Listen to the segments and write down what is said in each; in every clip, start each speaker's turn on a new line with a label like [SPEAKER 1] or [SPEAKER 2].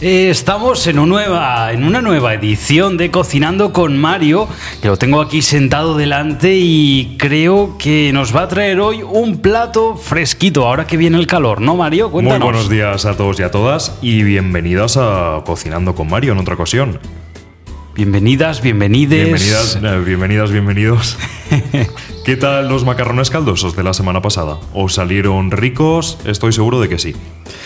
[SPEAKER 1] Estamos en una nueva edición de Cocinando con Mario, que lo tengo aquí sentado delante y creo que nos va a traer hoy un plato fresquito, ahora que viene el calor, ¿no, Mario? Cuéntanos.
[SPEAKER 2] Muy buenos días a todos y a todas y bienvenidos a Cocinando con Mario en otra ocasión.
[SPEAKER 1] Bienvenidas, bienvenides.
[SPEAKER 2] Bienvenidos. ¿Qué tal los macarrones caldosos de la semana pasada? ¿Os salieron ricos? Estoy seguro de que sí.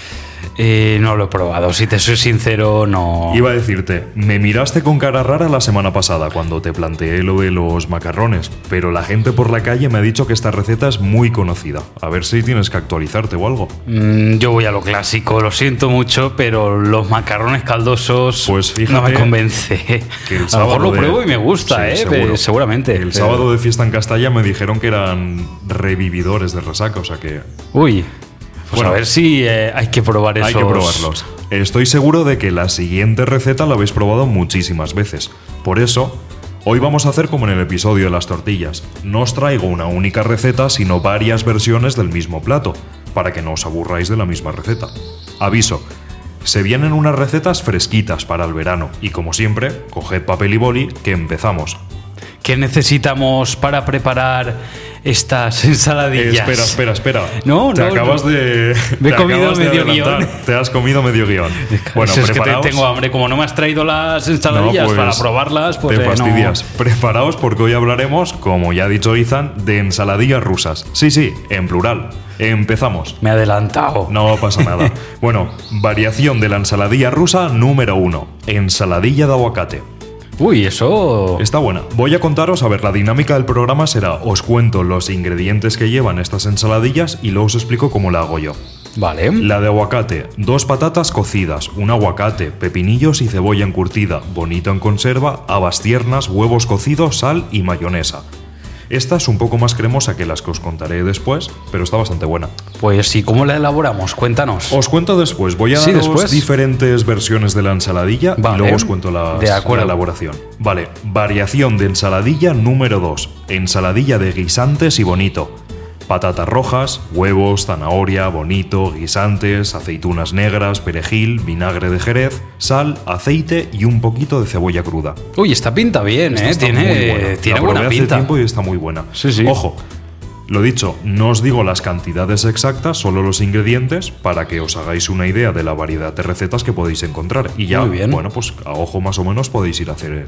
[SPEAKER 1] No lo he probado, si te soy sincero, no.
[SPEAKER 2] Iba a decirte, me miraste con cara rara la semana pasada cuando te planteé lo de los macarrones, pero la gente por la calle me ha dicho que esta receta es muy conocida. A ver si tienes que actualizarte o algo.
[SPEAKER 1] Yo voy a lo clásico, lo siento mucho, pero los macarrones caldosos
[SPEAKER 2] pues fíjate,
[SPEAKER 1] no me convence.
[SPEAKER 2] Que el
[SPEAKER 1] a lo mejor lo pruebo y me gusta,
[SPEAKER 2] sí,
[SPEAKER 1] seguramente.
[SPEAKER 2] El sábado de fiesta en Castalla me dijeron que eran revividores de resaca, o sea que...
[SPEAKER 1] Uy... Pues bueno, a ver si hay que probar esos.
[SPEAKER 2] Hay que probarlos. Estoy seguro de que la siguiente receta la habéis probado muchísimas veces. Por eso, hoy vamos a hacer como en el episodio de las tortillas. No os traigo una única receta, sino varias versiones del mismo plato, para que no os aburráis de la misma receta. Aviso, se vienen unas recetas fresquitas para el verano, y como siempre, coged papel y boli, que empezamos.
[SPEAKER 1] ¿Qué necesitamos para preparar estas ensaladillas?
[SPEAKER 2] Espera.
[SPEAKER 1] Te
[SPEAKER 2] acabas de...
[SPEAKER 1] Me he comido medio guión.
[SPEAKER 2] Te has comido medio guión.
[SPEAKER 1] Bueno, es que tengo hambre. Como no me has traído las ensaladillas para probarlas, pues
[SPEAKER 2] te fastidias. No. Preparaos porque hoy hablaremos, como ya ha dicho Izan, de ensaladillas rusas. Sí, en plural. Empezamos.
[SPEAKER 1] Me he adelantado.
[SPEAKER 2] No pasa nada. Bueno, variación de la ensaladilla rusa número 1. Ensaladilla de aguacate.
[SPEAKER 1] Uy, eso...
[SPEAKER 2] Está buena. Voy a contaros, a ver, la dinámica del programa será, os cuento los ingredientes que llevan estas ensaladillas y luego os explico cómo la hago yo.
[SPEAKER 1] Vale.
[SPEAKER 2] La de aguacate, 2 patatas cocidas, un aguacate, pepinillos y cebolla encurtida, bonito en conserva, habas tiernas, huevos cocidos, sal y mayonesa. Esta es un poco más cremosa que las que os contaré después, pero está bastante buena.
[SPEAKER 1] Pues sí, ¿cómo la elaboramos? Cuéntanos.
[SPEAKER 2] Os cuento después. Voy a daros diferentes versiones de la ensaladilla y luego os cuento la elaboración. Vale, variación de ensaladilla número 2. Ensaladilla de guisantes y bonito. Patatas rojas, huevos, zanahoria, bonito, guisantes, aceitunas negras, perejil, vinagre de Jerez, sal, aceite y un poquito de cebolla cruda.
[SPEAKER 1] Uy, esta pinta bien,
[SPEAKER 2] esta
[SPEAKER 1] tiene buena pinta.
[SPEAKER 2] Hace tiempo y está muy buena.
[SPEAKER 1] Sí.
[SPEAKER 2] Ojo, lo dicho, no os digo las cantidades exactas, solo los ingredientes, para que os hagáis una idea de la variedad de recetas que podéis encontrar. Y ya, bueno, pues a ojo más o menos podéis ir a hacer...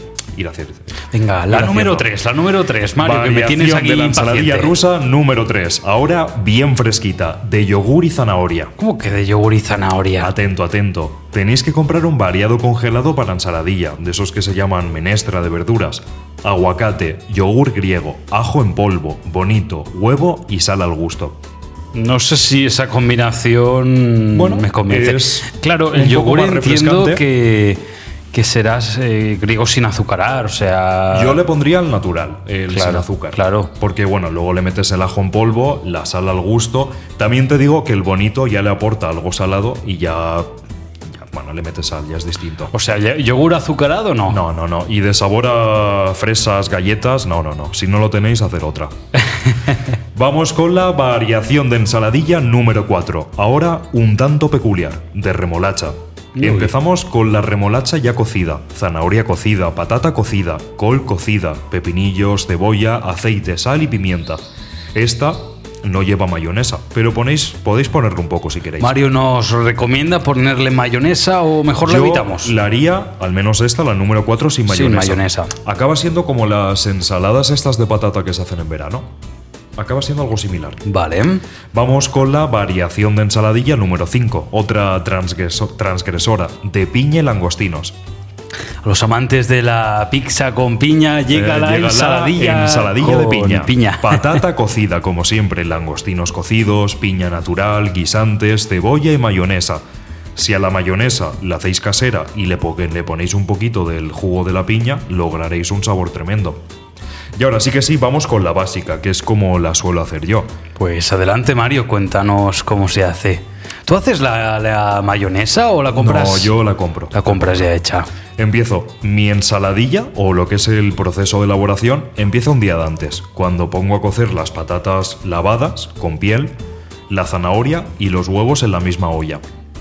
[SPEAKER 1] Venga, la número 3, Mario,
[SPEAKER 2] variación
[SPEAKER 1] que me tienes aquí
[SPEAKER 2] de la ensaladilla rusa número 3. Ahora bien fresquita, de yogur y zanahoria.
[SPEAKER 1] ¿Cómo que de yogur y zanahoria?
[SPEAKER 2] Atento. Tenéis que comprar un variado congelado para ensaladilla, de esos que se llaman menestra de verduras. Aguacate, yogur griego, ajo en polvo, bonito, huevo y sal al gusto.
[SPEAKER 1] No sé si esa combinación me convence. Claro, el yogur entiendo que serás griego sin azucarar, o sea...
[SPEAKER 2] Yo le pondría el natural, sin azúcar.
[SPEAKER 1] Claro.
[SPEAKER 2] Porque, bueno, luego le metes el ajo en polvo, la sal al gusto. También te digo que el bonito ya le aporta algo salado y ya le metes sal, ya es distinto.
[SPEAKER 1] O sea, ¿yogur azucarado no?
[SPEAKER 2] No. Y de sabor a fresas, galletas, no. Si no lo tenéis, hacer otra. Vamos con la variación de ensaladilla número 4. Ahora un tanto peculiar, de remolacha. Empezamos con la remolacha ya cocida, zanahoria cocida, patata cocida, col cocida, pepinillos, cebolla, aceite, sal y pimienta. Esta no lleva mayonesa, pero podéis ponerle un poco si queréis.
[SPEAKER 1] Mario nos recomienda ponerle mayonesa o mejor la evitamos.
[SPEAKER 2] La haría, al menos esta, la número 4, sin mayonesa. Acaba siendo como las ensaladas estas de patata que se hacen en verano. Acaba siendo algo similar.
[SPEAKER 1] Vale.
[SPEAKER 2] Vamos con la variación de ensaladilla número 5, otra transgresora, de piña y langostinos.
[SPEAKER 1] A los amantes de la pizza con piña llega la ensaladilla
[SPEAKER 2] de piña. Patata cocida, como siempre, langostinos cocidos, piña natural, guisantes, cebolla y mayonesa. Si a la mayonesa la hacéis casera y le ponéis un poquito del jugo de la piña, lograréis un sabor tremendo. Y ahora sí que sí, vamos con la básica, que es como la suelo hacer yo.
[SPEAKER 1] Pues adelante, Mario, cuéntanos cómo se hace. ¿Tú haces la mayonesa o la compras?
[SPEAKER 2] No, yo la compro.
[SPEAKER 1] La compras ya hecha.
[SPEAKER 2] Empiezo mi ensaladilla, o lo que es el proceso de elaboración, empieza un día de antes, cuando pongo a cocer las patatas lavadas, con piel, la zanahoria y los huevos en la misma olla.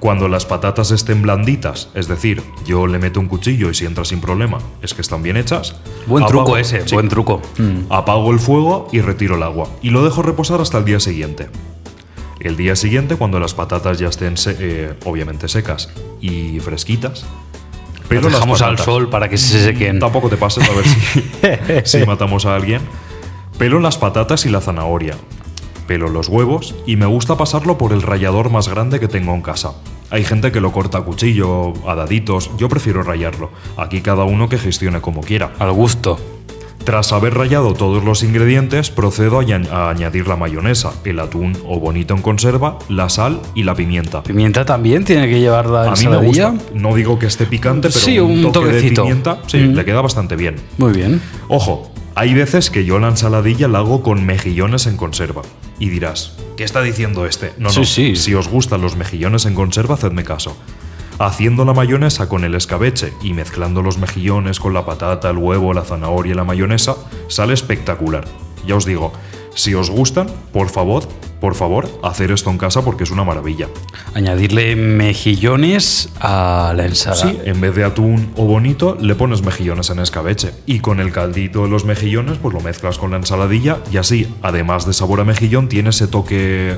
[SPEAKER 2] Cuando las patatas estén blanditas, es decir, yo le meto un cuchillo y si entra sin problema, es que están bien hechas.
[SPEAKER 1] Buen truco
[SPEAKER 2] sí.
[SPEAKER 1] buen truco.
[SPEAKER 2] Apago el fuego y retiro el agua. Y lo dejo reposar hasta el día siguiente. El día siguiente, cuando las patatas ya estén obviamente secas y fresquitas,
[SPEAKER 1] Pero las dejamos al sol para que se sequen.
[SPEAKER 2] Tampoco te pases a ver si matamos a alguien. Pelo las patatas y la zanahoria. Pelo los huevos y me gusta pasarlo por el rallador más grande que tengo en casa. Hay gente que lo corta a cuchillo, a daditos, yo prefiero rallarlo. Aquí cada uno que gestione como quiera.
[SPEAKER 1] Al gusto.
[SPEAKER 2] Tras haber rallado todos los ingredientes, procedo a añadir la mayonesa, el atún o bonito en conserva, la sal y la pimienta.
[SPEAKER 1] ¿Pimienta también tiene que llevar la ensaladilla?
[SPEAKER 2] A mí me gusta. No digo que esté picante, pero
[SPEAKER 1] sí, un
[SPEAKER 2] toque
[SPEAKER 1] toquecito
[SPEAKER 2] de pimienta le queda bastante bien.
[SPEAKER 1] Muy bien.
[SPEAKER 2] Ojo, hay veces que yo la ensaladilla la hago con mejillones en conserva. Y dirás, ¿qué está diciendo este? No,
[SPEAKER 1] Sí.
[SPEAKER 2] Si os gustan los mejillones en conserva, hacedme caso. Haciendo la mayonesa con el escabeche y mezclando los mejillones con la patata, el huevo, la zanahoria y la mayonesa, sale espectacular. Ya os digo, si os gustan, por favor, hacer esto en casa porque es una maravilla.
[SPEAKER 1] Añadirle mejillones a la ensalada.
[SPEAKER 2] Sí, en vez de atún o bonito, le pones mejillones en escabeche. Y con el caldito de los mejillones, pues lo mezclas con la ensaladilla y así, además de sabor a mejillón, tiene ese toque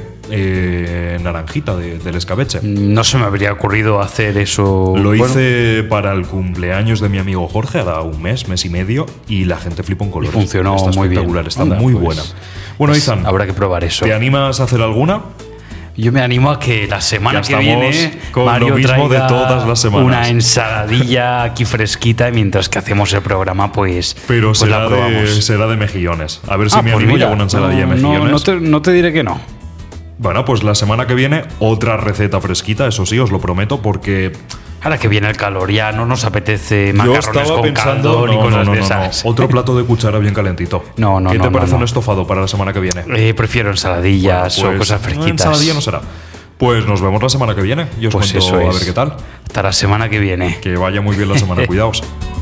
[SPEAKER 2] naranjita del escabeche.
[SPEAKER 1] No se me habría ocurrido hacer eso.
[SPEAKER 2] Lo hice para el cumpleaños de mi amigo Jorge, hará un mes y medio, y la gente flipó en colores.
[SPEAKER 1] Y funcionó
[SPEAKER 2] está
[SPEAKER 1] muy bien.
[SPEAKER 2] Espectacular, está muy buena. Bueno, Izan,
[SPEAKER 1] habrá que probar eso.
[SPEAKER 2] ¿te animas a hacer alguna?
[SPEAKER 1] Yo me animo a que la semana que viene
[SPEAKER 2] con
[SPEAKER 1] Mario
[SPEAKER 2] lo mismo
[SPEAKER 1] traiga
[SPEAKER 2] de todas las semanas.
[SPEAKER 1] una ensaladilla aquí fresquita y mientras que hacemos el programa pues
[SPEAKER 2] pero
[SPEAKER 1] pues la probamos.
[SPEAKER 2] será de mejillones. A ver si me
[SPEAKER 1] pues
[SPEAKER 2] animo
[SPEAKER 1] mira,
[SPEAKER 2] yo a una ensaladilla de mejillones.
[SPEAKER 1] No te diré que no.
[SPEAKER 2] Bueno, pues la semana que viene otra receta fresquita, eso sí, os lo prometo, porque
[SPEAKER 1] ahora que viene el calor ya no nos apetece macarrones con caldo ni cosas de esas.
[SPEAKER 2] Otro plato de cuchara bien calentito. ¿Qué te parece un estofado para la semana que viene?
[SPEAKER 1] Prefiero ensaladillas o cosas fresquitas.
[SPEAKER 2] Ensaladilla no será. Pues nos vemos la semana que viene y os cuento a ver qué tal.
[SPEAKER 1] Hasta la semana que viene.
[SPEAKER 2] Que vaya muy bien la semana, cuidaos.